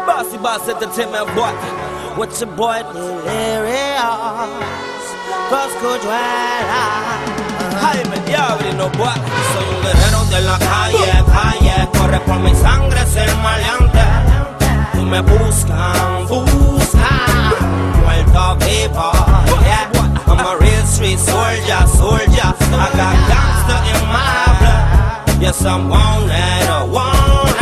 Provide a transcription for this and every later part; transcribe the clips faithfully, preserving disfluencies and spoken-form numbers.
Bossy Boss Entertainment boy. What's your boy Delirious? Coscuchuela. Jaime, ya already know boy. Soy un guerrero de la calle, calle. Corre por mi sangre ser maleante. Y me buscan, buscan. Muerto vivo, yeah. I'm a real street soldier, soldier. I got gangster in my blood. Yes, I'm wanted, wanted.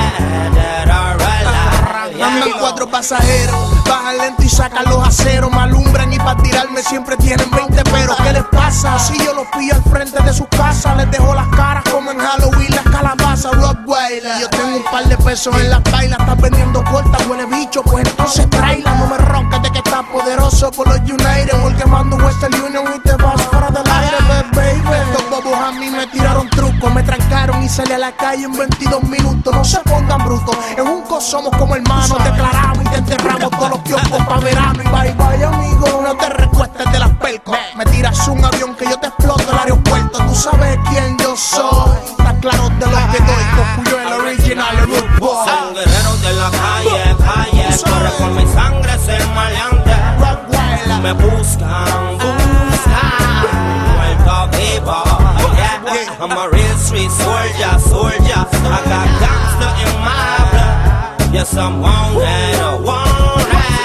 Andan cuatro pasajeros, bajan lento y sacan los aceros. Me alumbran y para tirarme siempre tienen veinte pero. ¿Qué les pasa? Si yo los pillo al frente de sus casas, les dejo las caras como en Halloween, las calabazas, Rottweiler. Yo tengo un par de pesos en las bailas, estás vendiendo cortas, huele bicho, pues entonces tráela. No me roncas de que estás poderoso por los United, porque mando Western Union y te vas fuera del aire, baby. Estos bobos a mí me tiraron trucos, me trancaron y salí a la calle en veintidós minutos. No se pongan brutos, en un co somos como hermanos. Declaramos y te enterramos todos los kioscos pa' verano. Y bye bye amigo, no te recuestes de las pelcos. Me tiras un avión que yo te exploto el aeropuerto. Tú sabes quién yo soy, está claro de lo que doy. Cocuyo el original, el root boy. Soy un guerrero de la calle, calle. Corre por mi sangre ser maleante. Me buscan, buscan. Muerto vivo, yeah. I'm a real street soldier, soldier. I got gangster in my blood. Yes, I'm wanted, wanted.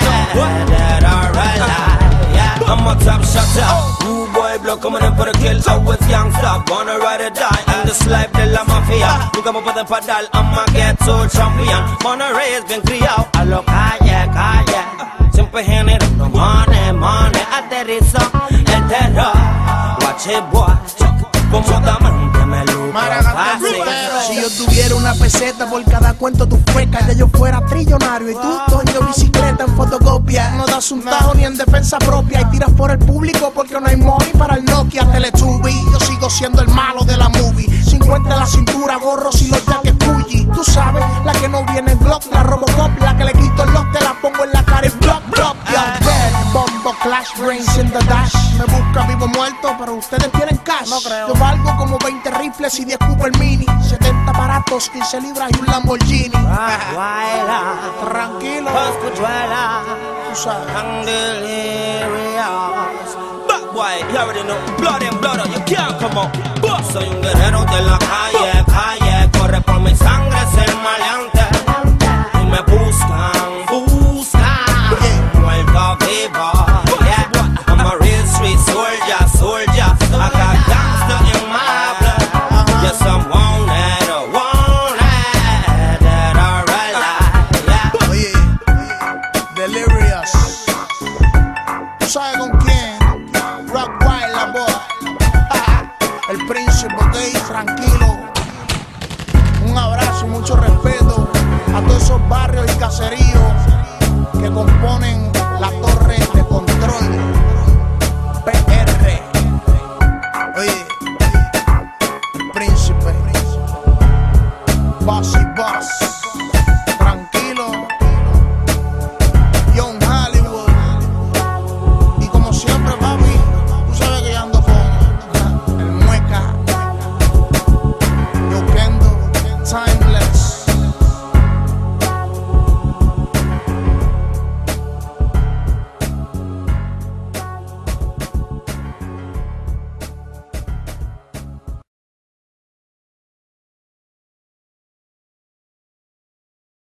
Dead or alive, yeah. I'm a top shotter. Rude boy, blow coming in for the kill. Always youngster, gonna ride or die. In this life de la mafia. Nunca me pueden parar, I'm a ghetto champion. Monterrey bien criado a lo calle, calle. Siempre generando money, money. Aterrizo el terror. Watch it, boy. Como diamante me luco fácil. Si yo tuviera una peseta por cada cuento tu feca, ya yo fuera trillonario. Y tú, dueño bicicleta en fotocopia. No das un tajo ni en defensa propia. Y tiras por el público porque no hay money para el Nokia Teletubby. Yo sigo siendo el malo de la movie. cincuenta en la cintura, gorros y los jackets Fuji. Tú sabes, la que no viene en Glock, la Robocop. La que le quito el lock, te la pongo en la cara y block, block. Yo, red, bombo, clash, brains in the dash. Me busca vivo muerto, pero ustedes tienen cash. No creo. Yo valgo como veinte rifles y diez Cooper Mini, setenta aparatos, quince libras y un Lamborghini. Baila, Tranquilo, Coscuchuela. tú sabes. I'm delirious. Bad boy, you already know. Blood in blood, you can't come out. Soy un guerrero de la calle, calle. Corre por mi sangre, ser